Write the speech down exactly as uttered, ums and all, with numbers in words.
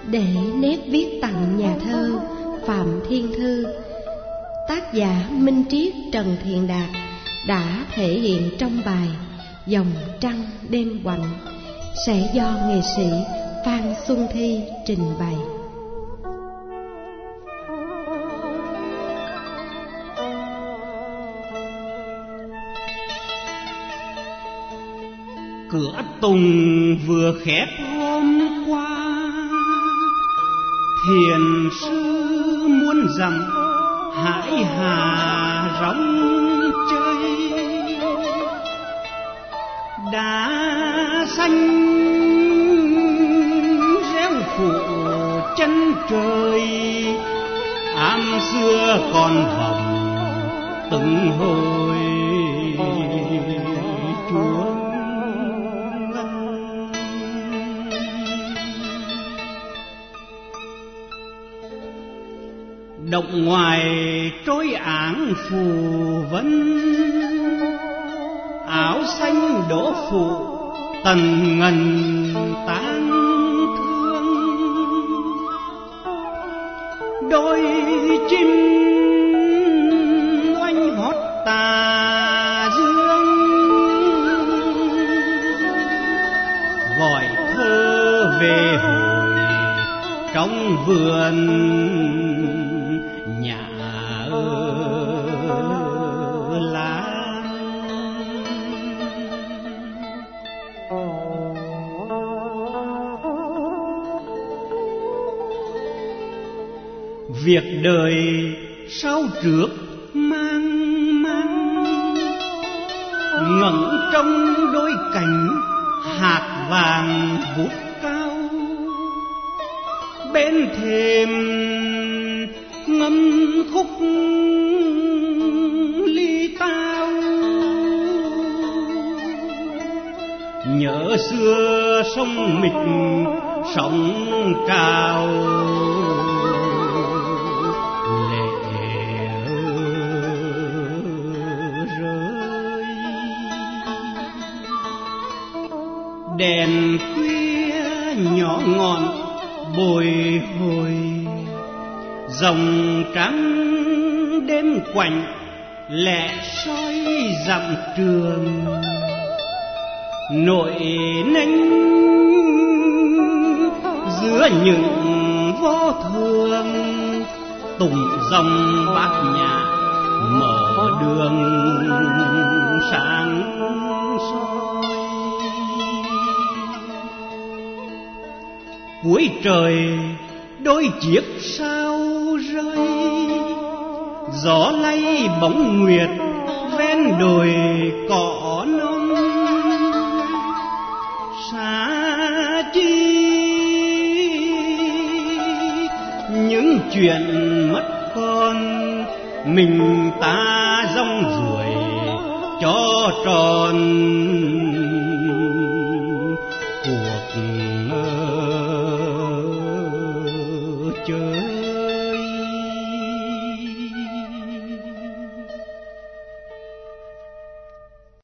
để nét viết tặng nhà thơ Phạm Thiên Thư, tác giả Minh Triết Trần Thiện Đạt đã thể hiện trong bài Dòng Trăng Đêm Quạnh, sẽ do nghệ sĩ Phan Xuân Thi trình bày. Cửa tùng vừa khép hôm qua, thiền sư muôn dặm hải hà rong chơi. Đá xanh reo phủ chân trời, ám xưa còn vòng từng hồi chuông. Động ngoài trôi áng phù vân, áo xanh đổ phụ tần ngần tang thương. Đôi chim oanh hót tà dương, gọi thơ về hồi trong vườn việc đời sau trước mang mang. Ngẩng trong đôi cánh hạt vàng vút cao, bên thềm ngâm khúc ly tao. Nhớ xưa sông mịch sóng cao, đèn khuya nhỏ ngọn bồi hồi. Dòng trắng đêm quạnh lẻ soi dặm trường, nổi nênh giữa những vô thường. Tùng dòng bát nhã mở đường sáng soi. Cuối trời đôi chiếc sao rơi, gió lay bóng nguyệt ven đồi cỏ non. Xa chi những chuyện mất con, mình ta rong ruổi cho tròn